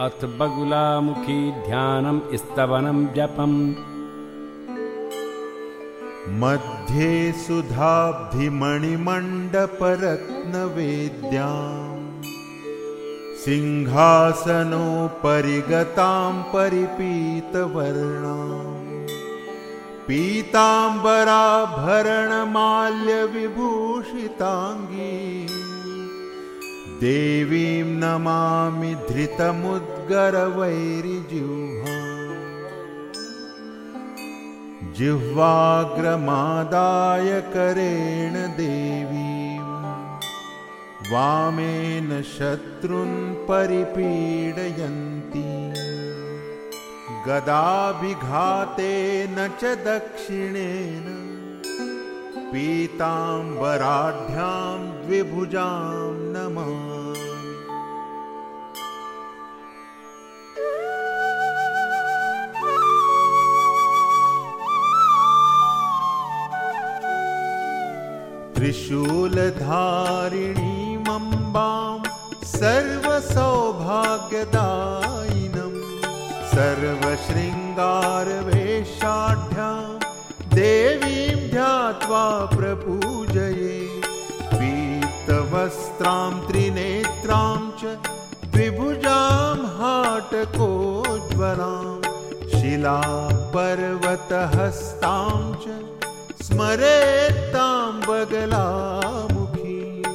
अथ बगुलामुखी ध्यानं स्तवनं जपम् मध्ये सुधाब्धिमणिमण्डपरत्नवेद्याम् सिंहासनोपरि गतां परिपीतवर्णाम् पीताम्बराभरणमाल्यविभूषिताङ्गी देवीं नमामि धृतमुद्गरवैरिजिह्वाम् जिह्वाग्रमादाय करेण देवीं वामेन शत्रुन् परिपीडयन्ती गदाभिघातेन च दक्षिणेन पीताम्बराढ्यां द्विभुजां नमामि। त्रिशूलधारिणीमम्बां सर्वसौभाग्यदायिनं सर्वशृङ्गारवेषाढ्यां देवीं ध्यात्वा प्रपूजये पीतवस्त्रां त्रिनेत्रां च द्विभुजां हाटकोज्ज्वलां शिलापर्वतहस्तां च स्मरेत्तां बगलामुखी।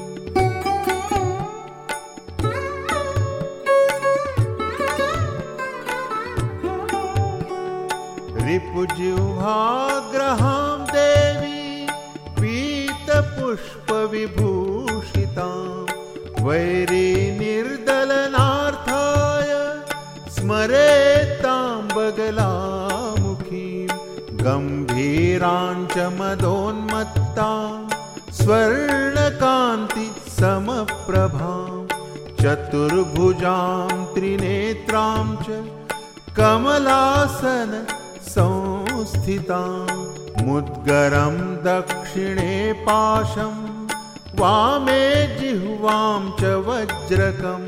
रिपुजिह्वाग्रहां देवी पीतपुष्पविभूषितां वैरिनिर्दलनार्थाय स्मरेत्तां बगलामुखीं गम्भीरां च मदोन्मत्तां स्वर्णकान्ति समप्रभां चतुर्भुजां त्रिनेत्रां च कमलासन संस्थितां मुद्गरं दक्षिणे पाशं वामे जिह्वां च वज्रकं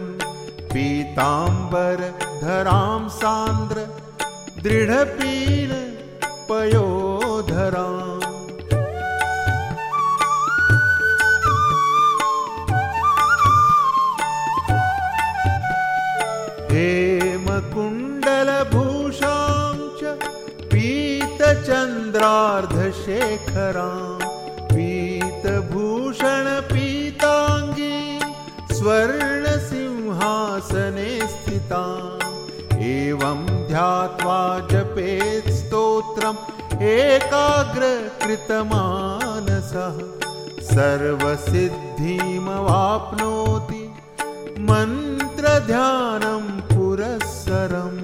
पीताम्बरधरां सान्द्र दृढपीन पयोधराम् हेमकुण्डलभूषां च पीतचन्द्रार्धशेखरां पीतभूषणपीताङ्गी स्वर्णसिंहासने स्थिताम् एवं ध्यात्वा जपेत् स्तोत्रम् एकाग्रकृतमानसः सर्वसिद्धिमवाप्नोति मन्त्रध्यानं पुरस्सरम्।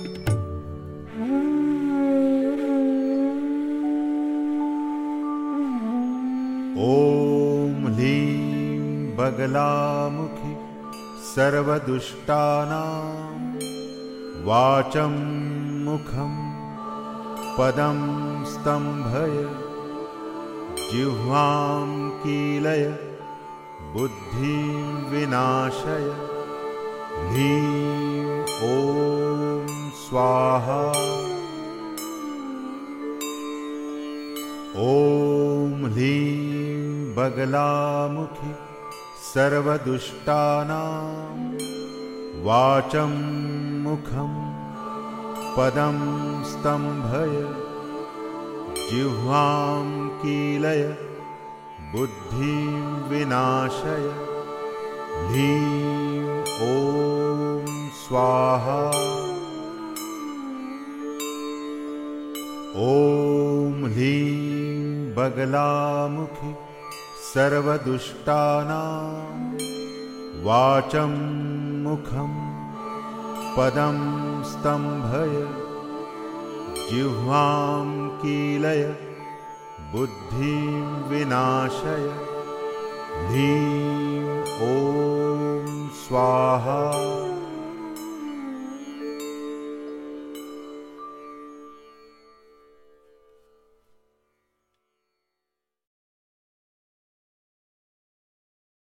ॐ ह्लीं बगलामुखि सर्वदुष्टानां वाचं मुखं पदं स्तम्भय जिह्वां कीलय बुद्धिं विनाशय ह्लीं ॐ स्वाहा। ॐ ह्लीं बगलामुखि सर्वदुष्टानां वाचं मुखं पदं स्तम्भय जिह्वां कीलय बुद्धिं विनाशय ह्लीं ॐ स्वाहा। ॐ ह्लीं बगलामुखि सर्वदुष्टानां वाचं मुखं पदं स्तम्भय जिह्वां कीलय बुद्धिं विनाशय ह्लीं ॐ स्वाहा।